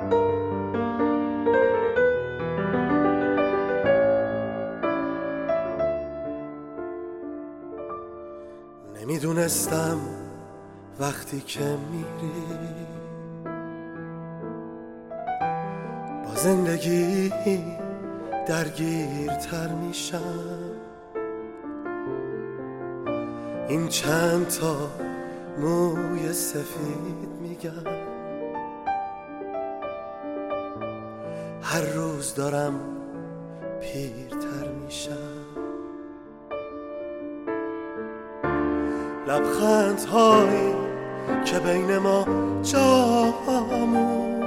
نمیدونستم وقتی که میری با زندگی درگیرتر میشم. این چند تا موی سفید میگم هر روز دارم پیرتر میشم. لبخندهایی که بین ما جا موند،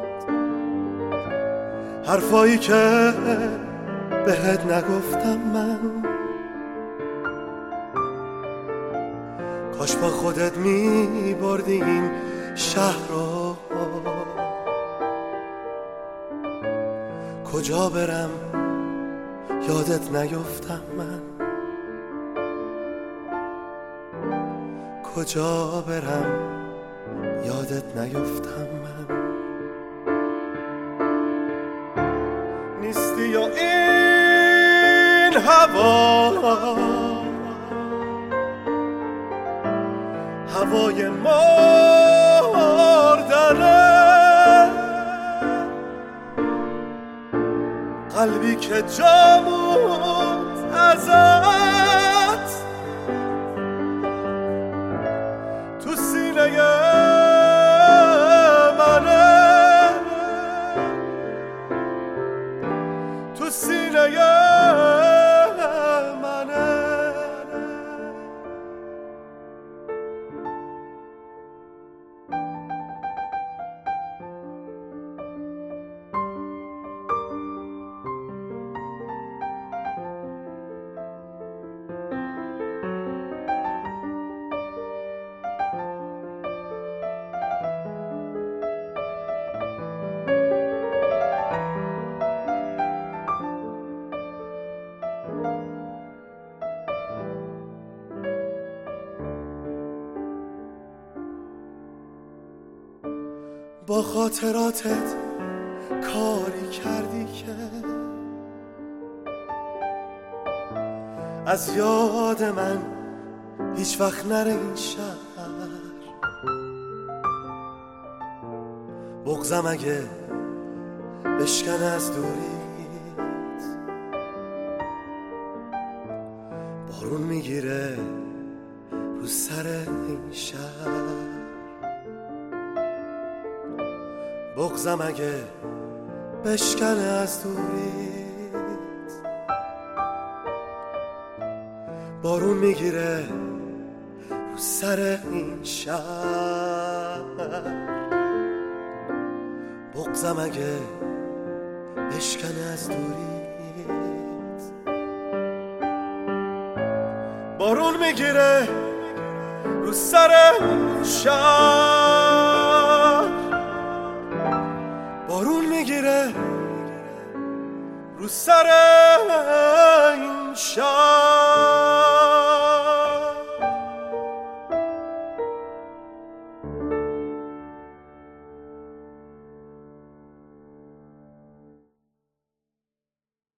حرفایی که بهت نگفتم من، کاش با خودت می بردی این شهر رو. کجا برم یادت نیفتم من، کجا برم یادت نیفتم من. نیستی یا این هوای مردنه، قلبی که جا موند ازت تو سینه منه، تو سینه منه. با خاطراتت کاری کردی که از یاد من هیچ وقت نره این شهر. بغضم اگه بشکنه از دوریت، بارون میگیره رو سر این شهر. بغضم اگه بشکنه از دوریت، بارون میگیره رو سر این شهر. بغضم اگه بشکنه از دوریت، بارون میگیره رو سر این شهر. بارون میگیره رو سر این شهر.